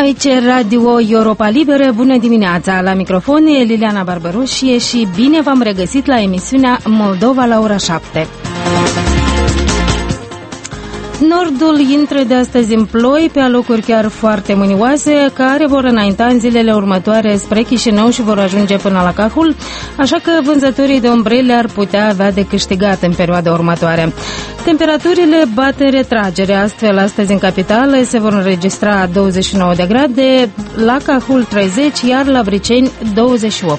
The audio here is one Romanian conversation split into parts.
Aici Radio Europa Liberă, bună dimineața! La microfon e Liliana Barbaroșie și bine v-am regăsit la emisiunea Moldova la ora 7. Nordul intră de astăzi în ploi, pe alocuri chiar foarte mânioase, care vor înainta în zilele următoare spre Chișinău și vor ajunge până la Cahul, așa că vânzătorii de ombrele ar putea avea de câștigat în perioada următoare. Temperaturile bat în retragere, astfel astăzi în capitală se vor înregistra 29 de grade, la Cahul 30, iar la Briceni 28.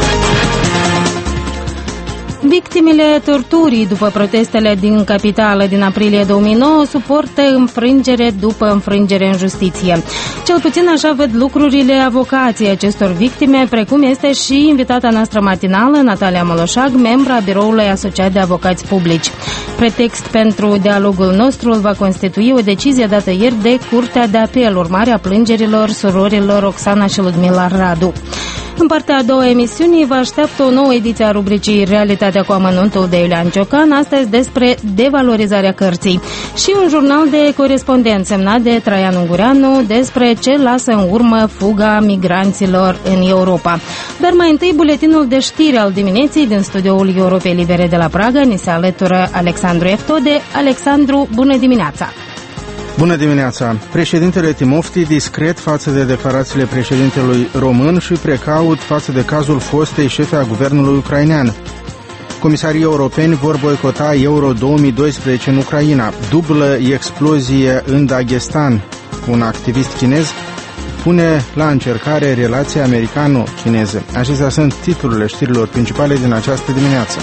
Victimele torturii după protestele din capitală din aprilie 2009 suportă înfrângere după înfrângere în justiție. Cel puțin așa văd lucrurile avocații acestor victime, precum este și invitata noastră matinală, Natalia Moloșag, membra Biroului Asociat de Avocați Publici. Pretext pentru dialogul nostru îl va constitui o decizie dată ieri de Curtea de Apel, urmare a plângerilor surorilor Oxana și Ludmila Radu. În partea a doua emisiunii vă așteaptă o nouă ediție a rubricii Realitatea cu amănuntul de Iulian Ciocan, astăzi despre devalorizarea cărții, și un jurnal de corespondent semnat de Traian Ungureanu despre ce lasă în urmă fuga migranților în Europa. Dar mai întâi buletinul de știri al dimineții din studioul Europei Libere de la Praga. Ni se alătură Alexandru Eftode. Alexandru, bună dimineața! Bună dimineața! Președintele Timofti discret față de declarațiile președintelui român și precaut față de cazul fostei șefe a guvernului ucrainean. Comisarii europeni vor boicota Euro 2012 în Ucraina. Dublă explozie în Dagestan. Un activist chinez pune la încercare relația americano-chineze. Acestea sunt titlurile știrilor principale din această dimineață.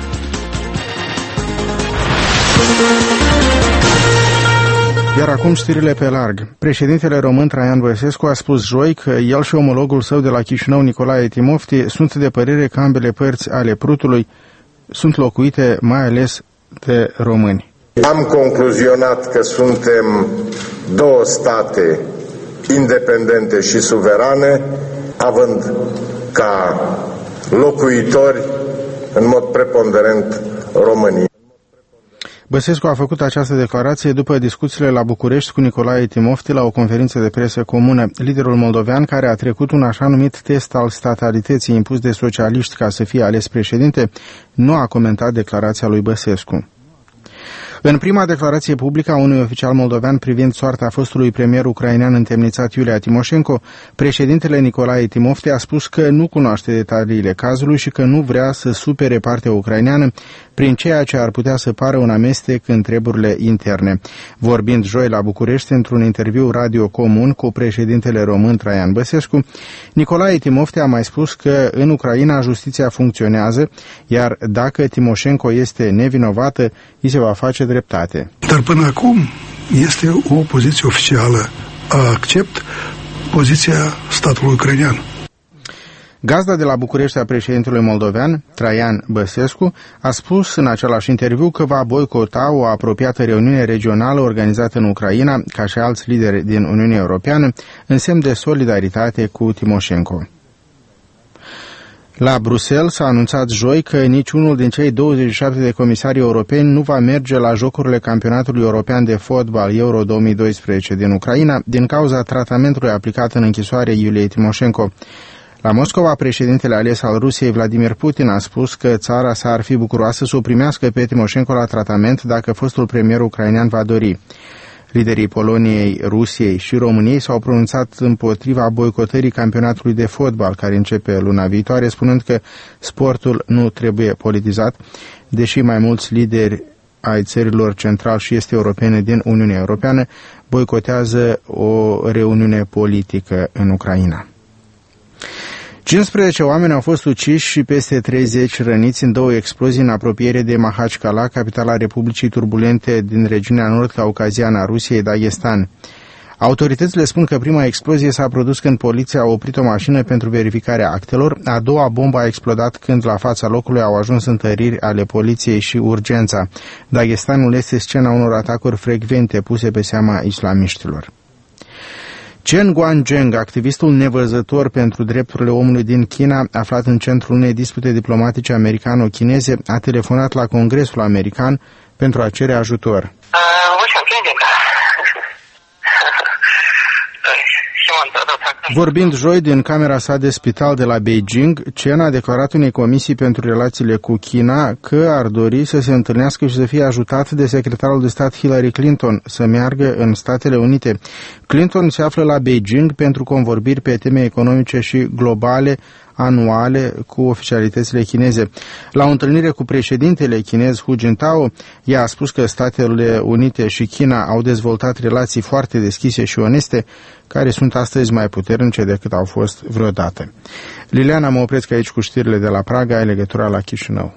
Iar acum știrile pe larg. Președintele român Traian Băsescu a spus joi că el și omologul său de la Chișinău, Nicolae Timofti, sunt de părere că ambele părți ale Prutului sunt locuite mai ales de români. Am concluzionat că suntem două state independente și suverane, având ca locuitori în mod preponderent românii. Băsescu a făcut această declarație după discuțiile la București cu Nicolae Timofti la o conferință de presă comună. Liderul moldovean, care a trecut un așa numit test al statalității impus de socialiști ca să fie ales președinte, nu a comentat declarația lui Băsescu. În prima declarație publică a unui oficial moldovean privind soarta fostului premier ucrainean întemnițat Iulia Timoșenko, președintele Nicolae Timofti a spus că nu cunoaște detaliile cazului și că nu vrea să supere partea ucraineană prin ceea ce ar putea să pară un amestec în treburile interne. Vorbind joi la București într-un interviu radio comun cu președintele român Traian Băsescu, Nicolae Timofti a mai spus că în Ucraina justiția funcționează, iar dacă Timoșenko este nevinovată, îi se va face dreptate. Dar până acum este o poziție oficială. Accept poziția statului ucrainean. Gazda de la București a președintelui moldovean, Traian Băsescu, a spus în același interviu că va boicota o apropiată reuniune regională organizată în Ucraina, ca și alți lideri din Uniunea Europeană, în semn de solidaritate cu Timoșenko. La Bruxelles s-a anunțat joi că niciunul din cei 27 de comisari europeni nu va merge la jocurile campionatului european de fotbal Euro 2012 din Ucraina din cauza tratamentului aplicat în închisoare Iuliei Timoșenko. La Moscova, președintele ales al Rusiei, Vladimir Putin, a spus că țara sa ar fi bucuroasă să o primească pe Timoșenko la tratament dacă fostul premier ucrainean va dori. Liderii Poloniei, Rusiei și României s-au pronunțat împotriva boicotării campionatului de fotbal, care începe luna viitoare, spunând că sportul nu trebuie politizat, deși mai mulți lideri ai țărilor central și este europene din Uniunea Europeană boicotează o reuniune politică în Ucraina. 15 oameni au fost uciși și peste 30 răniți în două explozii în apropiere de Mahachkala, capitala Republicii turbulente din regiunea nord-caucaziană a Rusiei, Dagestan. Autoritățile spun că prima explozie s-a produs când poliția a oprit o mașină pentru verificarea actelor, a doua bombă a explodat când la fața locului au ajuns întăriri ale poliției și urgența. Dagestanul este scena unor atacuri frecvente puse pe seama islamiștilor. Chen Guangzheng, activistul nevăzător pentru drepturile omului din China, aflat în centrul unei dispute diplomatice americano-chineze, a telefonat la Congresul American pentru a cere ajutor. Vorbind joi din camera sa de spital de la Beijing, Chen a declarat unei comisii pentru relațiile cu China că ar dori să se întâlnească și să fie ajutat de secretarul de stat Hillary Clinton să meargă în Statele Unite. Clinton se află la Beijing pentru convorbiri pe teme economice și globale anuale cu oficialitățile chineze. La o întâlnire cu președintele chinez Hu Jintao, ea a spus că Statele Unite și China au dezvoltat relații foarte deschise și oneste, care sunt astăzi mai puternice decât au fost vreodată. Liliana, mă opresc aici cu știrile de la Praga, ai legătura la Chișinău.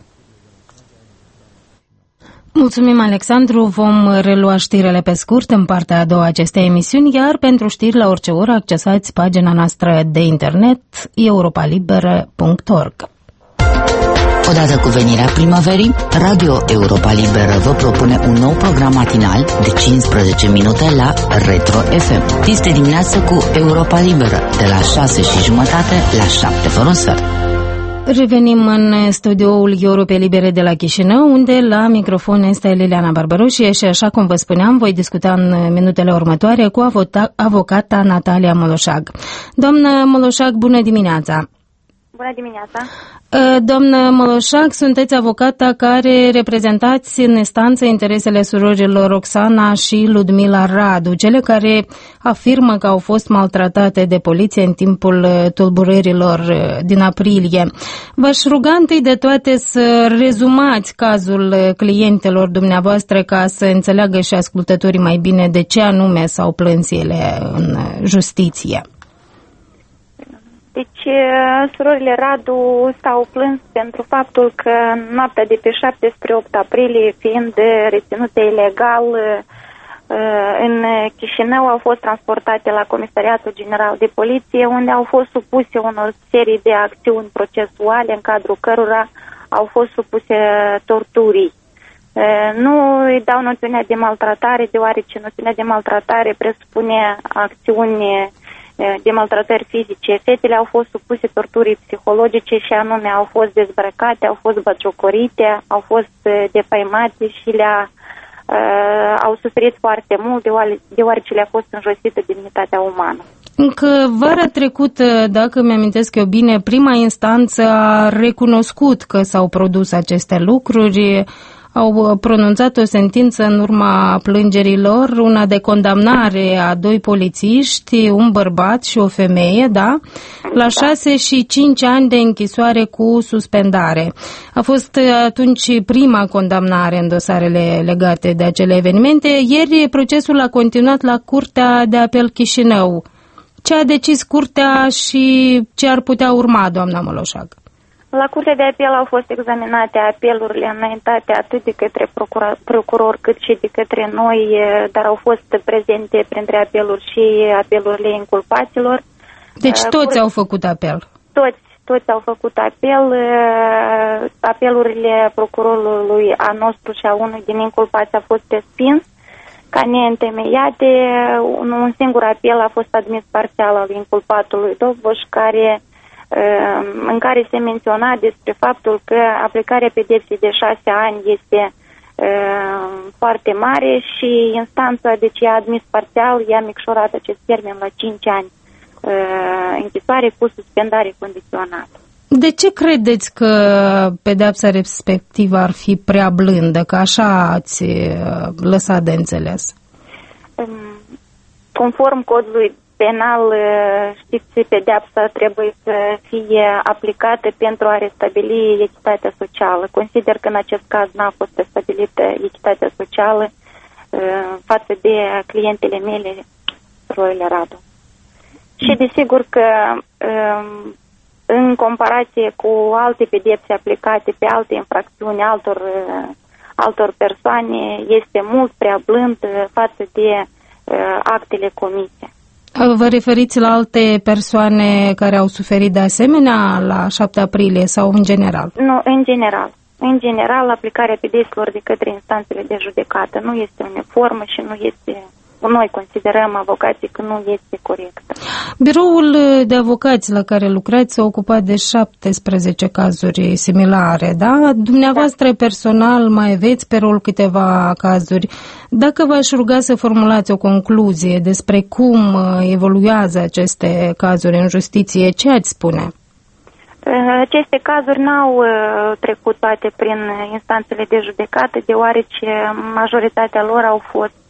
Mulțumim, Alexandru. Vom relua știrile pe scurt în partea a doua acestei emisiuni, iar pentru știri la orice oră accesați pagina noastră de internet europalibera.org. Odată cu venirea primăverii, Radio Europa Liberă vă propune un nou program matinal de 15 minute la Retro FM. Este dimineață cu Europa Liberă, de la 6:30 la 7 fără un sfert. Revenim în studioul Europei Libere de la Chișinău, unde la microfon este Liliana Barbaroșie și, așa cum vă spuneam, voi discuta în minutele următoare cu avocata Natalia Moloșag. Doamnă Moloșag, bună dimineața! Bună dimineața! Doamnă Moloșag, sunteți avocata care reprezentați în instanță interesele surorilor Roxana și Ludmila Radu, cele care afirmă că au fost maltratate de poliție în timpul tulburărilor din aprilie. V-aș ruga întâi de toate să rezumați cazul clientelor dumneavoastră ca să înțeleagă și ascultătorii mai bine de ce anume s-au plâns ele în justiție. Deci, surorile Radu s-au plâns pentru faptul că noaptea de pe 7 spre 8 aprilie, fiind reținute ilegal în Chișinău, au fost transportate la Comisariatul General de Poliție, unde au fost supuse unor serii de acțiuni procesuale, în cadrul cărora au fost supuse torturii. Nu îi dau noțiunea de maltratare, deoarece noțiunea de maltratare presupune acțiuni de maltratări fizice. Fetele au fost supuse torturii psihologice și anume au fost dezbrăcate, au fost bătjocorite, au fost defăimate și au suferit foarte mult deoarece le-a fost înjosită demnitatea umană. Încă vara trecută, dacă mi-amintesc eu bine, prima instanță a recunoscut că s-au produs aceste lucruri, au pronunțat o sentință în urma plângerilor, una de condamnare a 2 polițiști, un bărbat și o femeie, da? La 6 și 5 ani de închisoare cu suspendare. A fost atunci prima condamnare în dosarele legate de acele evenimente. Ieri procesul a continuat la Curtea de Apel Chișinău. Ce a decis Curtea și ce ar putea urma, doamna Moloșag? La Curtea de Apel au fost examinate apelurile înaintate atât de către procuror cât și de către noi, dar au fost prezente printre apeluri și apelurile inculpaților. Deci toți au făcut apel? Toți au făcut apel. Apelurile procurorului a nostru și a unui din inculpați a fost respins ca neîntemeiate. Un singur apel a fost admis parțial al inculpatului Dovboș, în care se menționa despre faptul că aplicarea pedepsei de 6 ani este foarte mare și instanța, deci i-a admis parțial, i-a micșorat acest termen la 5 ani închisoare cu suspendare condiționată. De ce credeți că pedeapsa respectivă ar fi prea blândă, că așa ați lăsat de înțeles? Conform codului penal, știți, pedeapsa trebuie să fie aplicată pentru a restabili echitatea socială. Consider că în acest caz n-a fost restabilită echitatea socială față de clientele mele, surorile Radu. Și desigur că în comparație cu alte pedepse aplicate pe alte infracțiuni altor persoane, este mult prea blând față de actele comise. Vă referiți la alte persoane care au suferit de asemenea la 7 aprilie sau în general? Nu, în general. În general, aplicarea pedepselor de către instanțele de judecată nu este uniformă și nu este noi considerăm avocații că nu este corectă. Biroul de avocați la care lucrați s-a ocupat de 17 cazuri similare, da? Dumneavoastră personal mai aveți pe rol câteva cazuri. Dacă v-aș ruga să formulați o concluzie despre cum evoluează aceste cazuri în justiție, ce ați spune? Aceste cazuri n-au trecut toate prin instanțele de judecată, deoarece majoritatea lor au fost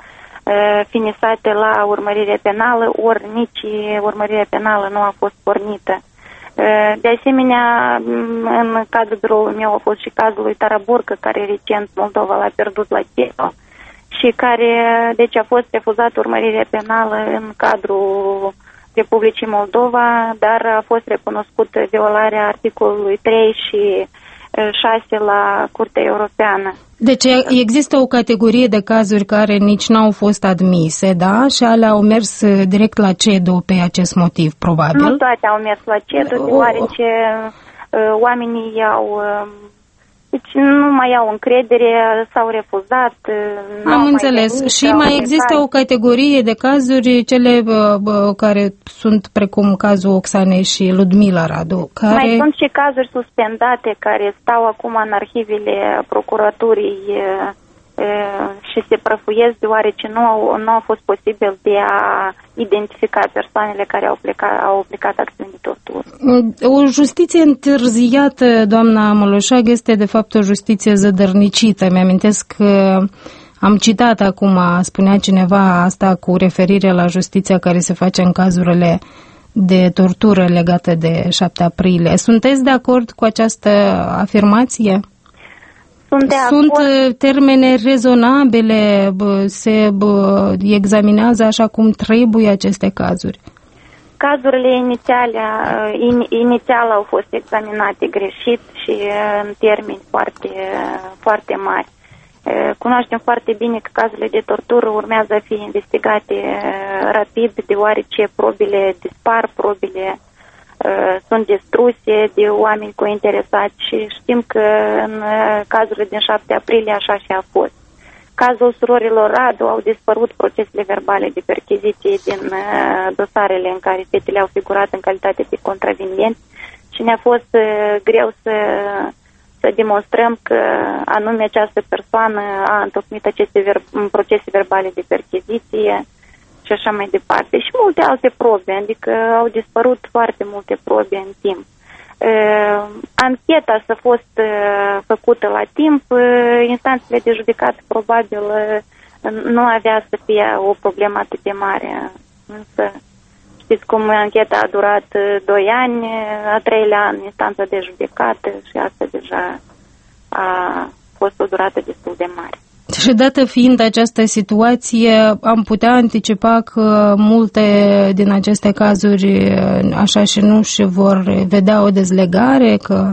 finisate la urmărire penală, ori nici urmărirea penală nu a fost pornită. De asemenea, în cadrul biroului meu a fost și cazul lui Taraburcă, care recent Moldova l-a pierdut la CEDO și care, deci, a fost refuzat urmărirea penală în cadrul Republicii Moldova, dar a fost recunoscută violarea articolului 3 și 6 la Curtea Europeană. Deci există o categorie de cazuri care nici n-au fost admise, da? Și alea au mers direct la CEDO pe acest motiv, probabil? Nu toate au mers la CEDO, deoarece oamenii deci nu mai au încredere, s-au refuzat. Am înțeles. Și mai există o categorie de cazuri, cele care sunt precum cazul Oxanei și Ludmila Radu. Care... Mai sunt și cazuri suspendate care stau acum în arhivele procuraturii și se prăfuiesc deoarece nu a fost posibil de a identifica persoanele care au aplicat acțiuni de tortură. O justiție întârziată, doamna Moloșag, este de fapt o justiție zădărnicită. Mi-amintesc că am citat acum, spunea cineva asta cu referire la justiția care se face în cazurile de tortură legate de 7 aprilie. Sunteți de acord cu această afirmație? Sunt termene rezonabile, se examinează așa cum trebuie aceste cazuri. Cazurile inițial au fost examinate greșit și în termeni foarte, foarte mari. Cunoaștem foarte bine că cazurile de tortură urmează a fi investigate rapid, deoarece probele dispar, probele sunt distruse de oameni cointeresați și știm că în cazurile din 7 aprilie așa și a fost. Cazul surorilor Radu au dispărut procesele verbale de percheziție din dosarele în care fetele au figurat în calitate de contravenienți și ne-a fost greu să demonstrăm că anume această persoană a întocmit aceste procese verbale de percheziție și așa mai departe. Și multe alte probe, adică au dispărut foarte multe probe în timp. Ancheta s-a fost făcută la timp, instanțele de judecată probabil nu avea să fie o problemă atât de mare. Însă știți cum ancheta a durat 2 ani, a 3-lea an instanța de judecată și asta deja a fost o durată destul de mare. Și dată fiind această situație, am putea anticipa că multe din aceste cazuri așa și nu și vor vedea o dezlegare?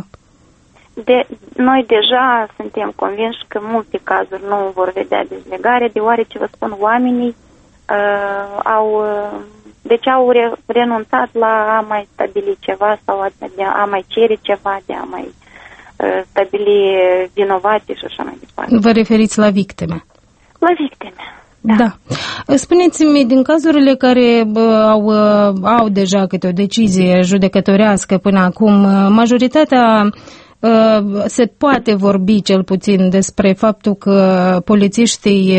Noi deja suntem convinși că multe cazuri nu vor vedea dezlegare, deoarece, vă spun, oamenii au renunțat la a mai stabili ceva sau a mai cere ceva, de a mai stabili vinovați și așa mai departe. Vă referiți la victime? La victime, da. Spuneți-mi, din cazurile care au deja câte o decizie judecătorească până acum, majoritatea se poate vorbi cel puțin despre faptul că polițiștii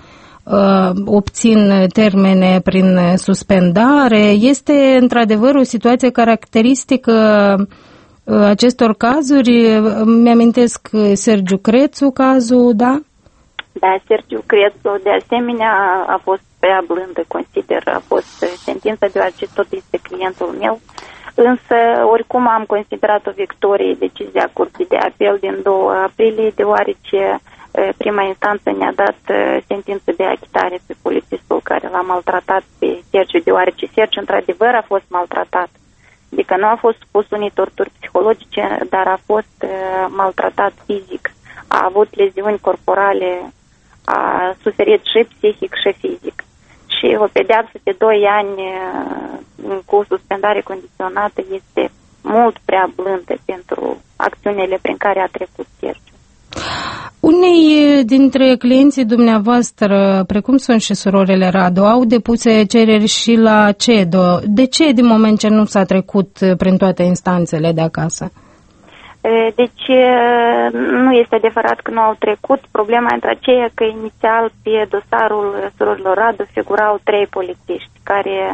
obțin termene prin suspendare. Este într-adevăr o situație caracteristică acestor cazuri? Mi-amintesc Sergiu Crețu cazul, da? Da, Sergiu Crețu de asemenea a fost prea blândă, consider, a fost sentința, deoarece tot este clientul meu, însă oricum am considerat o victorie decizia Curții de Apel din 2 aprilie, deoarece prima instanță ne-a dat sentință de achitare pe polițistul care l-a maltratat pe Sergiu, deoarece Sergiu într-adevăr a fost maltratat. Adică nu a fost supus unei torturi psihologice, dar a fost maltratat fizic. A avut leziuni corporale, a suferit și psihic și fizic. Și o pedeapsă de 2 ani cu suspendare condiționată este mult prea blândă pentru acțiunile prin care a trecut Sergiu. Unei dintre clienții dumneavoastră, precum sunt și surorile Radu, au depuse cereri și la CEDO. De ce, din moment ce nu s-a trecut prin toate instanțele de acasă? Deci nu este adevărat că nu au trecut. Problema între aceea că inițial pe dosarul surorilor Radu figurau 3 polițiști care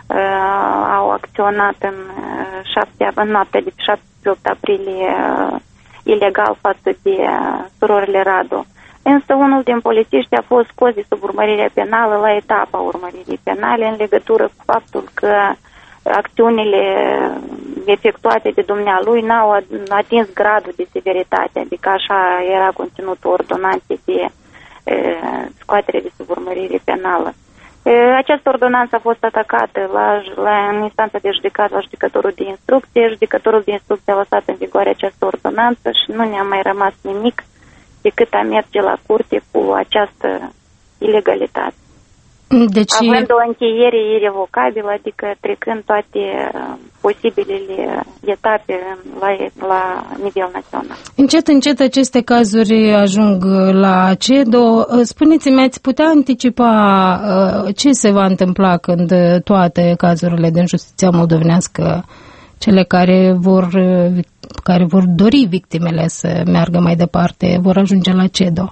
au acționat în noaptea de 7-8 aprilie ilegal față de surorile Radu. Însă unul din polițiști a fost scos de sub urmărire penală la etapa urmăririi penale în legătură cu faptul că acțiunile efectuate de dumnealui n-au atins gradul de severitate, adică așa era conținutul ordonanței de scoatere de sub urmărire penală. Această ordonanță a fost atacată în instanța de judecată la judecătorul de instrucție. Judecătorul de instrucție a lăsat în vigoare această ordonanță și nu ne-a mai rămas nimic decât a merge la curte cu această ilegalitate. Deci... având o încheiere irrevocabilă, adică trecând toate posibilele etape la nivel național. Încet aceste cazuri ajung la CEDO. Spuneți-mi, ați putea anticipa ce se va întâmpla când toate cazurile din justiția moldovenească, cele care vor dori victimele să meargă mai departe, vor ajunge la CEDO?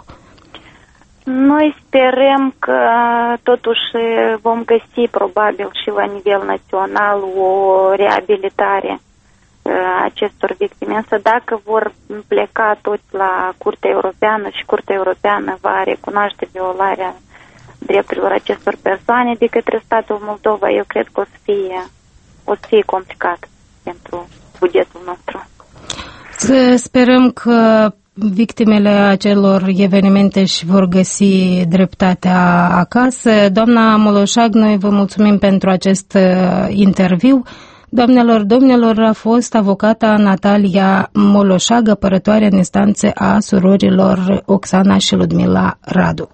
Noi sperăm că totuși vom găsi probabil și la nivel național o reabilitare acestor victime. Însă dacă vor pleca toți la Curtea Europeană și Curtea Europeană va recunoaște violarea drepturilor acestor persoane de către statul Moldova, eu cred că o să fie complicat pentru bugetul nostru. Să sperăm că victimele acelor evenimente își vor găsi dreptatea acasă. Doamna Moloșag, noi vă mulțumim pentru acest interviu. Doamnelor, domnilor, a fost avocata Natalia Moloșag, apărătoare în instanțe a surorilor Oxana și Ludmila Radu.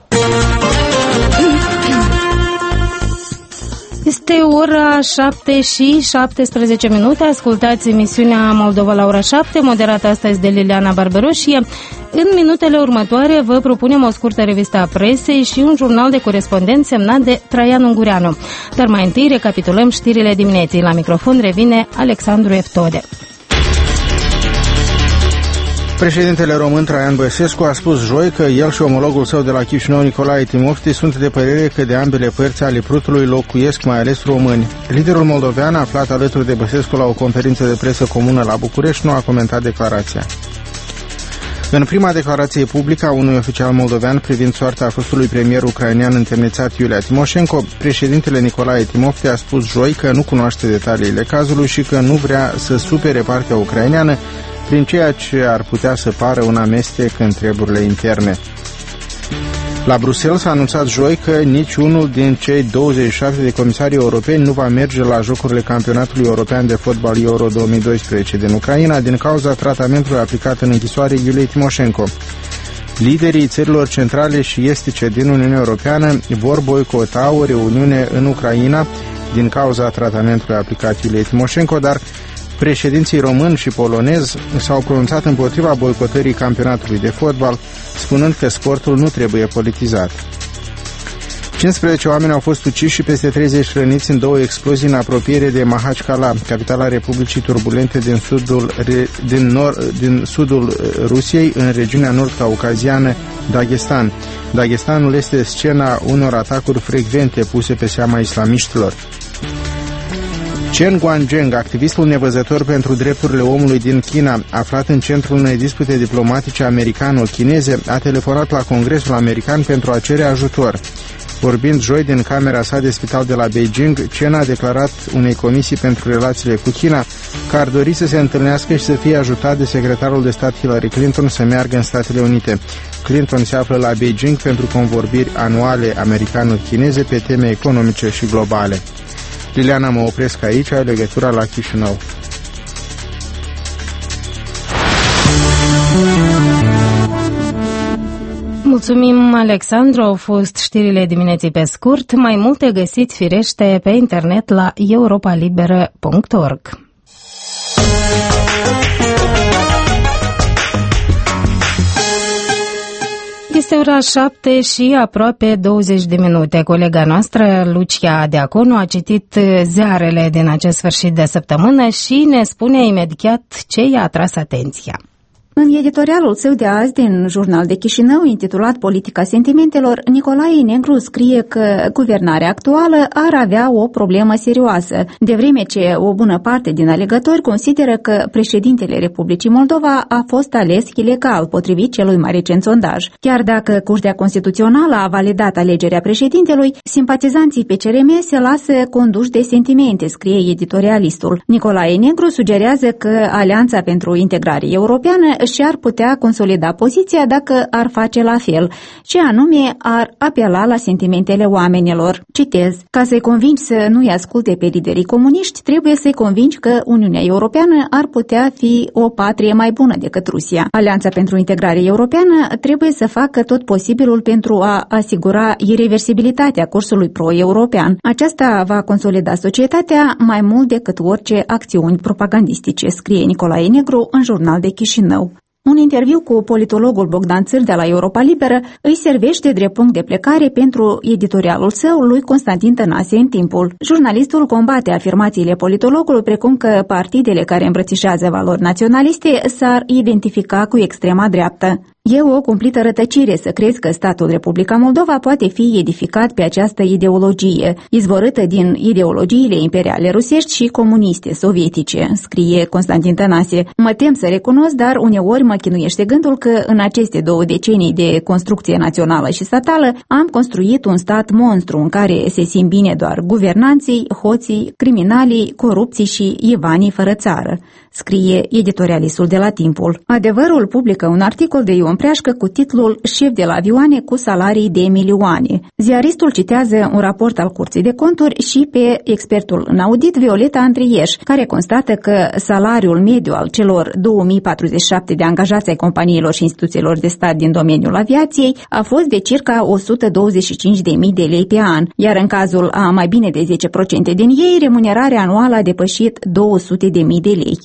Este ora 7:17. Ascultați emisiunea Moldova la ora 7, moderată astăzi de Liliana Barberoșie. În minutele următoare vă propunem o scurtă revistă a presei și un jurnal de corespondent semnat de Traian Ungureanu. Dar mai întâi recapitulăm știrile dimineții. La microfon revine Alexandru Eftode. Președintele român Traian Băsescu a spus joi că el și omologul său de la Chișinău, Nicolae Timofti, sunt de părere că de ambele părți ale Prutului locuiesc mai ales români. Liderul moldovean, aflat alături de Băsescu la o conferință de presă comună la București, nu a comentat declarația. În prima declarație publică a unui oficial moldovean privind soarta fostului premier ucrainean întemnițat Iulia Timoșenko, președintele Nicolae Timofti a spus joi că nu cunoaște detaliile cazului și că nu vrea să supere partea ucraineană prin ceea ce ar putea să pară un amestec în treburile interne. La Bruxelles s-a anunțat joi că niciunul din cei 27 de comisari europeni nu va merge la jocurile campionatului european de fotbal Euro 2012 din Ucraina din cauza tratamentului aplicat în închisoare Iuliei Timoșenko. Liderii țărilor centrale și estice din Uniunea Europeană vor boicota o reuniune în Ucraina din cauza tratamentului aplicat Iuliei Timoșenko, dar președinții român și polonez s-au pronunțat împotriva boicotării campionatului de fotbal, spunând că sportul nu trebuie politizat. 15 oameni au fost uciși și peste 30 răniți în 2 explozii în apropiere de Mahachkala, capitala Republicii Turbulente din sudul Rusiei, în regiunea nord-caucaziană Dagestan. Dagestanul este scena unor atacuri frecvente puse pe seama islamiștilor. Chen Guangzheng, activistul nevăzător pentru drepturile omului din China, aflat în centrul unei dispute diplomatice americano-chineze, a telefonat la Congresul American pentru a cere ajutor. Vorbind joi din camera sa de spital de la Beijing, Chen a declarat unei comisii pentru relațiile cu China că ar dori să se întâlnească și să fie ajutat de secretarul de stat Hillary Clinton să meargă în Statele Unite. Clinton se află la Beijing pentru convorbiri anuale americano-chineze pe teme economice și globale. Liliana, mă opresc aici, ai legătura la Chișinău. Mulțumim, Alexandru. Au fost știrile dimineții pe scurt. Mai multe găsiți firește pe internet la europalibera.org. Este ora 7 și aproape 20 de minute. Colega noastră, Lucia Deaconu, a citit ziarele din acest sfârșit de săptămână și ne spune imediat ce i-a atras atenția. În editorialul său de azi din Jurnal de Chișinău, intitulat Politica sentimentelor, Nicolae Negru scrie că guvernarea actuală ar avea o problemă serioasă, de vreme ce o bună parte din alegători consideră că președintele Republicii Moldova a fost ales ilegal, potrivit celui mai recent sondaj. Chiar dacă Curtea Constituțională a validat alegerea președintelui, simpatizanții PCRM se lasă conduși de sentimente, scrie editorialistul. Nicolae Negru sugerează că Alianța pentru Integrare Europeană și-ar putea consolida poziția dacă ar face la fel, și anume ar apela la sentimentele oamenilor. Citez: ca să-i convingi să nu-i asculte pe liderii comuniști, trebuie să-i convingi că Uniunea Europeană ar putea fi o patrie mai bună decât Rusia. Alianța pentru Integrare Europeană trebuie să facă tot posibilul pentru a asigura ireversibilitatea cursului pro-european. Aceasta va consolida societatea mai mult decât orice acțiuni propagandistice, scrie Nicolae Negru în Jurnal de Chișinău. Un interviu cu politologul Bogdan Țâr de la Europa Liberă îi servește drept punct de plecare pentru editorialul său lui Constantin Tănase în Timpul. Jurnalistul combate afirmațiile politologului, precum că partidele care îmbrățișează valori naționaliste s-ar identifica cu extrema dreaptă. E o cumplită rătăcire să crezi că statul Republica Moldova poate fi edificat pe această ideologie, izvorâtă din ideologiile imperiale rusești și comuniste sovietice, scrie Constantin Tănase. Mă tem să recunosc, dar uneori mă chinuiește gândul că în aceste 2 decenii de construcție națională și statală am construit un stat monstru în care se simt bine doar guvernanții, hoții, criminalii, corupții și ivanii fără țară, scrie editorialistul de la Timpul. Adevărul publică un articol de Ion Preașcă cu titlul Șef de la avioane cu salarii de milioane. Ziaristul citează un raport al Curții de Conturi și pe expertul în audit Violeta Andrieș, care constată că salariul mediu al celor 2047 de angajați ai companiilor și instituțiilor de stat din domeniul aviației a fost de circa 125.000 de lei pe an, iar în cazul a mai bine de 10% din ei, remunerarea anuală a depășit 200.000 de lei.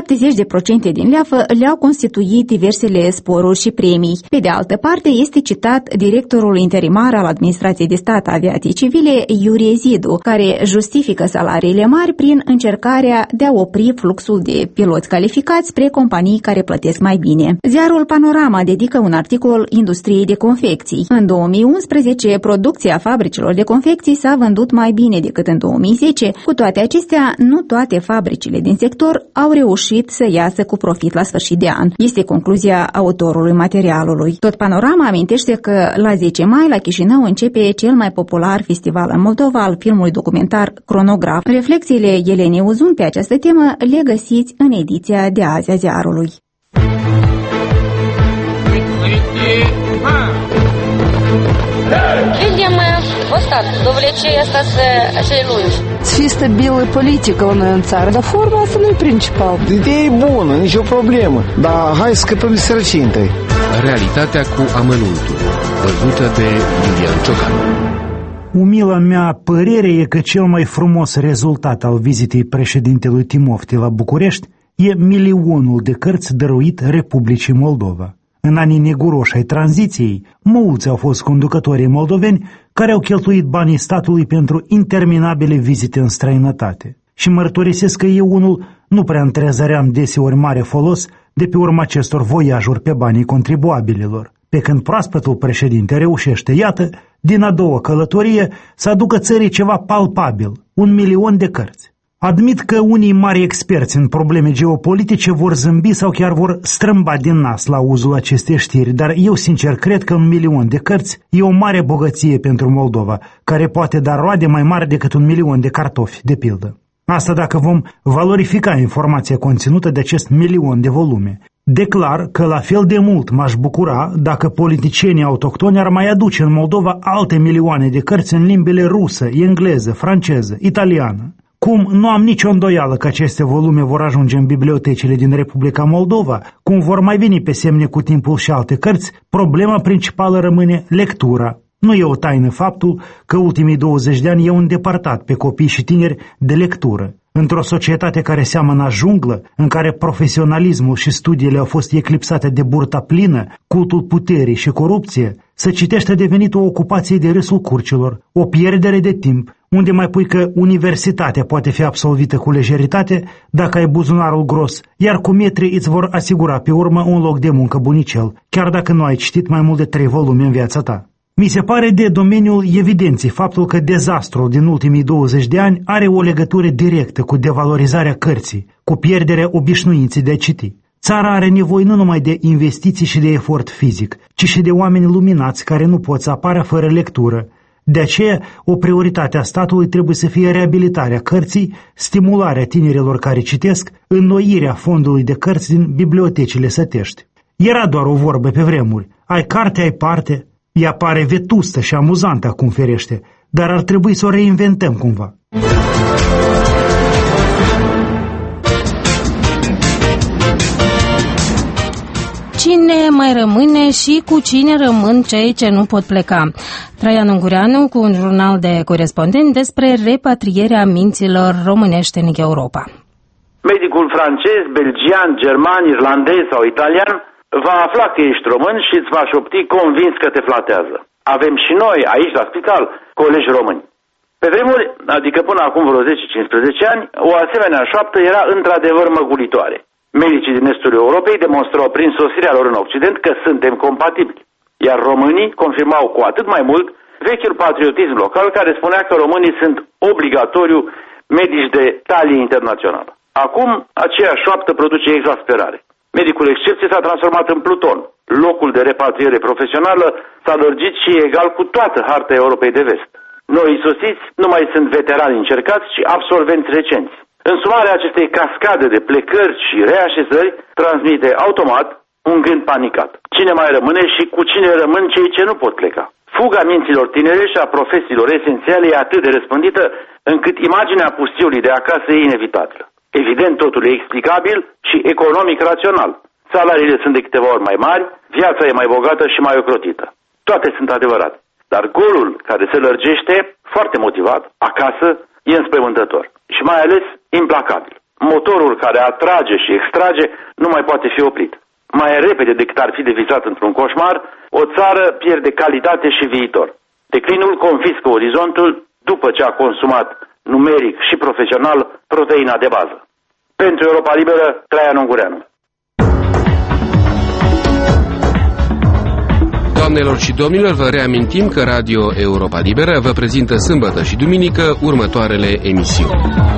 70% din leafă le-au constituit diversele sporuri și premii. Pe de altă parte, este citat directorul interimar al Administrației de Stat a Aviației Civile, Iurie Zidu, care justifică salariile mari prin încercarea de a opri fluxul de piloți calificați spre companii care plătesc mai bine. Ziarul Panorama dedică un articol industriei de confecții. În 2011, producția fabricilor de confecții s-a vândut mai bine decât în 2010. Cu toate acestea, nu toate fabricile din sector au reușit să iasă cu profit la sfârșit de an. Este concluzia autorului materialului. Tot Panorama amintește că la 10 mai la Chișinău începe cel mai popular festival în Moldova al filmului documentar Cronograf. Reflexiile Elenei Uzun pe această temă le găsiți în ediția de azi a ziarului. Видим остаток, довлечение остаться acei lungi. Fi stabilă politică la noi în țară, dar forma asta nu e principal. Ideea e bună, nicio problemă, dar hai să scăpăm de sărăcie întâi. Realitatea cu amănuntul, văzută de Iulian Ciocan. Umila mea părere e că cel mai frumos rezultat al vizitei președintelui Timofti la București e milionul de cărți dăruit Republicii Moldova. În anii neguroși ai tranziției, mulți au fost conducătorii moldoveni care au cheltuit banii statului pentru interminabile vizite în străinătate. Și mărturisesc că eu unul nu prea întrezăream deseori mare folos de pe urma acestor voiajuri pe banii contribuabililor. Pe când proaspătul președinte reușește, iată, din a doua călătorie să aducă țării ceva palpabil, 1 milion de cărți. Admit că unii mari experți în probleme geopolitice vor zâmbi sau chiar vor strâmba din nas la uzul acestei știri, dar eu sincer cred că 1 milion de cărți e o mare bogăție pentru Moldova, care poate da roade mai mari decât 1 milion de cartofi, de pildă. Asta dacă vom valorifica informația conținută de acest milion de volume. Declar că la fel de mult m-aș bucura dacă politicienii autohtoni ar mai aduce în Moldova alte milioane de cărți în limbile rusă, engleză, franceză, italiană. Cum nu am nicio îndoială că aceste volume vor ajunge în bibliotecile din Republica Moldova, cum vor mai veni pe semne cu timpul și alte cărți, problema principală rămâne lectura. Nu e o taină faptul că ultimii 20 de ani i-au îndepărtat pe copii și tineri de lectură. Într-o societate care seamănă junglă, în care profesionalismul și studiile au fost eclipsate de burta plină, cultul puterii și corupție, Să citești a devenit o ocupație de râsul curcilor, o pierdere de timp, unde mai pui că universitatea poate fi absolvită cu lejeritate dacă ai buzunarul gros, iar cu metri îți vor asigura pe urmă un loc de muncă bunicel, chiar dacă nu ai citit mai mult de 3 volume în viața ta. Mi se pare de domeniul evidenței faptul că dezastrul din ultimii 20 de ani are o legătură directă cu devalorizarea cărții, cu pierderea obișnuinței de a citi. Țara are nevoie nu numai de investiții și de efort fizic, ci și de oameni luminați care nu pot să apară fără lectură. De aceea, o prioritate a statului trebuie să fie reabilitarea cărții, stimularea tinerilor care citesc, înnoirea fondului de cărți din bibliotecile sătești. Era doar o vorbă pe vremuri. Ai carte, ai parte. Ea pare vetustă și amuzantă acum, ferește, dar ar trebui să o reinventăm cumva. Cine mai rămâne și cu cine rămân cei ce nu pot pleca? Traian Ungureanu cu un jurnal de corespondent despre repatrierea minților românești în Europa. Medicul francez, belgian, german, irlandez sau italian va afla că ești român și îți va șopti convins că te flatează. Avem și noi aici la spital colegi români. Pe vremuri, adică până acum vreo 10-15 ani, o asemenea șoaptă era într-adevăr măgulitoare. Medicii din estul Europei demonstrau prin sosirea lor în Occident că suntem compatibili, iar românii confirmau cu atât mai mult vechiul patriotism local care spunea că românii sunt obligatoriu medici de talie internațională. Acum, aceeași șoaptă produce exasperare. Medicul excepție s-a transformat în Pluton. Locul de repatriere profesională s-a lărgit și e egal cu toată harta Europei de vest. Noi sosiți nu mai sunt veterani încercați, ci absolvenți recenți. Însumarea acestei cascade de plecări și reașezări transmite automat un gând panicat. Cine mai rămâne și cu cine rămân cei ce nu pot pleca? Fuga minților tinere și a profesiilor esențiale e atât de răspândită încât imaginea pustiului de acasă e inevitabilă. Evident, totul e explicabil și economic rațional. Salariile sunt de câteva ori mai mari, viața e mai bogată și mai ocrotită. Toate sunt adevărate. Dar golul care se lărgește, foarte motivat, acasă, e înspăimântător. Și mai ales implacabil. Motorul care atrage și extrage nu mai poate fi oprit. Mai repede decât ar fi devizat într-un coșmar, o țară pierde calitate și viitor. Declinul confiscă orizontul după ce a consumat numeric și profesional proteina de bază. Pentru Europa Liberă, Traian Ungureanu. Doamnelor și domnilor, vă reamintim că Radio Europa Liberă vă prezintă sâmbătă și duminică următoarele emisiuni.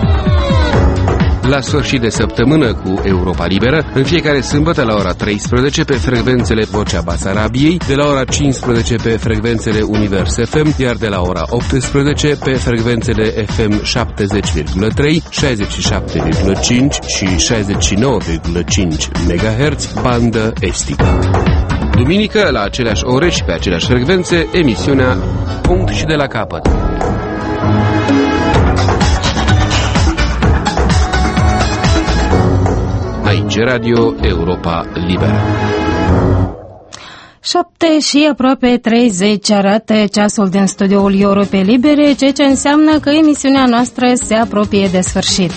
La sfârșit de săptămână cu Europa Liberă, în fiecare sâmbătă la ora 13 pe frecvențele Vocea Basarabiei, de la ora 15 pe frecvențele Univers FM, iar de la ora 18 pe frecvențele FM 70,3, 67,5 și 69,5 MHz, bandă estică. Duminică, la aceleași ore și pe aceleași frecvențe, emisiunea Punct și de la capăt. Aici, Radio Europa Liberă. 7 și aproape 30 arată ceasul din studioul Europei Libere, ceea ce înseamnă că emisiunea noastră se apropie de sfârșit.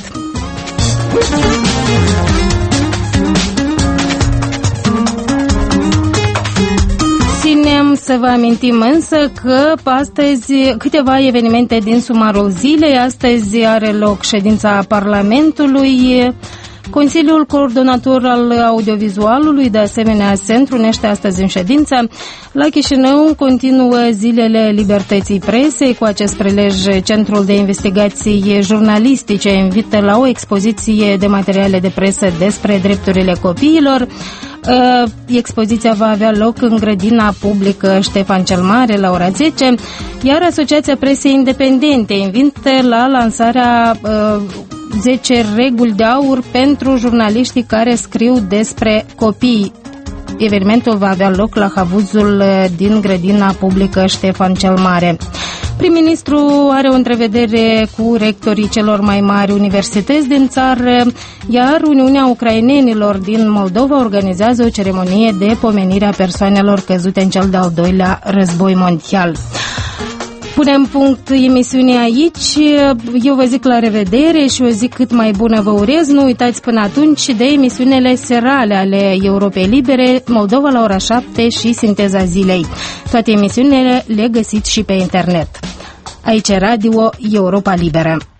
Ținem să vă amintim însă că astăzi câteva evenimente din sumarul zilei. Astăzi are loc ședința Parlamentului. Consiliul Coordonator al Audiovizualului, de asemenea, se întrunește astăzi în ședință. La Chișinău continuă zilele libertății presei. Cu acest prilej, Centrul de Investigații Jurnalistice invită la o expoziție de materiale de presă despre drepturile copiilor. Expoziția va avea loc în grădina publică Ștefan cel Mare la ora 10, iar Asociația Presei Independente invită la lansarea 10 reguli de aur pentru jurnaliștii care scriu despre copii. Evenimentul va avea loc la havuzul din grădina publică Ștefan cel Mare. Prim-ministru are o întrevedere cu rectorii celor mai mari universități din țară, iar Uniunea Ucrainenilor din Moldova organizează o ceremonie de pomenire a persoanelor căzute în cel de-al doilea război mondial. Punem punct emisiunii aici. Eu vă zic la revedere și o zi cât mai bună vă urez. Nu uitați până atunci de emisiunile serale ale Europei Libere, Moldova la ora 7 și Sinteza Zilei. Toate emisiunile le găsiți și pe internet. Aici Radio Europa Liberă.